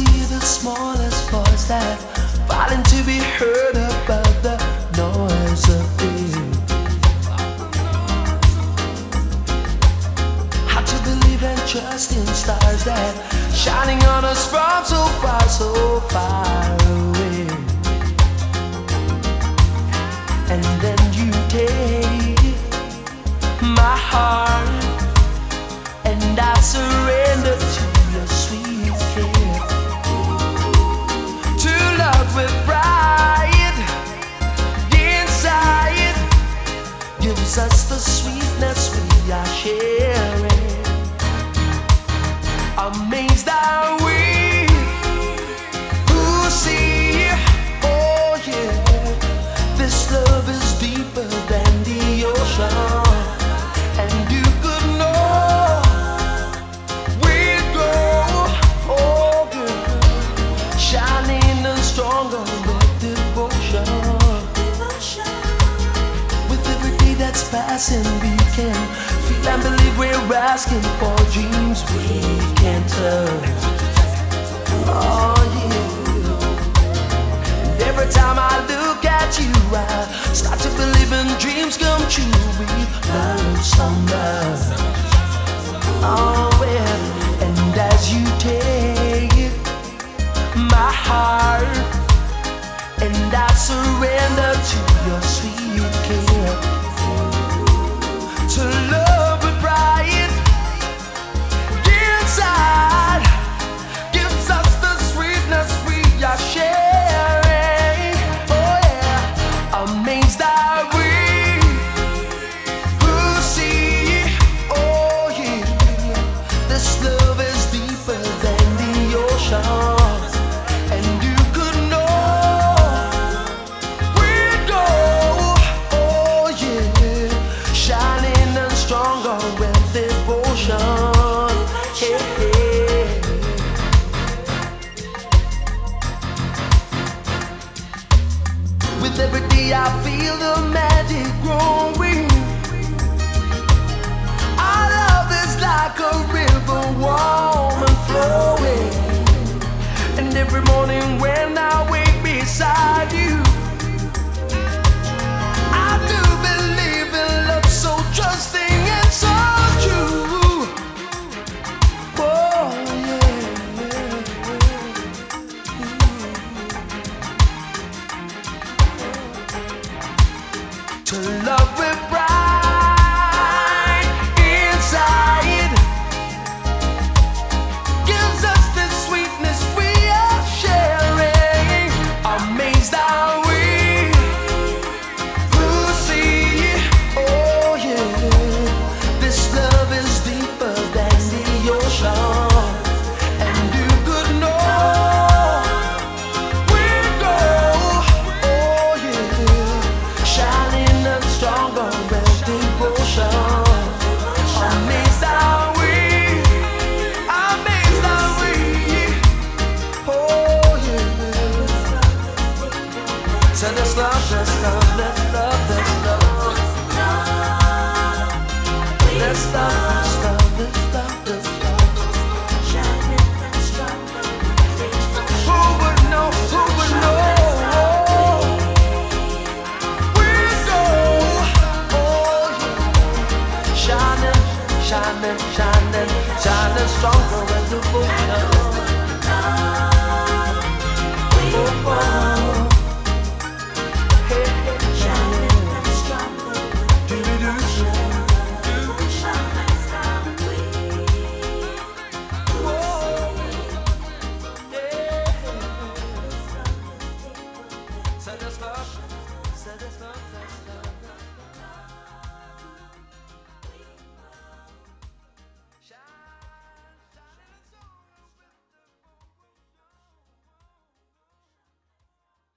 hear the smallest voice that fighting to be heard above the noise of it. How to believe and trust in stars that shining on us from so far away. And then you take my heart, and I surrender to your sweet care. To love with pride inside gives us the sweetness we are sharing. Amazed are we who see, oh yeah, this love is deeper than the ocean. And you could know we'd go, oh girl, shining and stronger with devotion. With every day that's passing, we can feel and believe we're asking for dreams we can't touch. Oh yeah. And every time I look at you, I start to believe in dreams come true. We love so much. Oh well. And as you take my heart, and I surrender to your sweet care. To love with pride inside gives us the sweetness we are sharing. Oh yeah. Amazed are we who see, oh yeah, this love is deeper than the ocean. And you could know we'd go, oh yeah, shining and stronger with devotion. Hey, hey. With every day I feel the magic growing. Our love is like a river warm and flowing. And every morning when I wake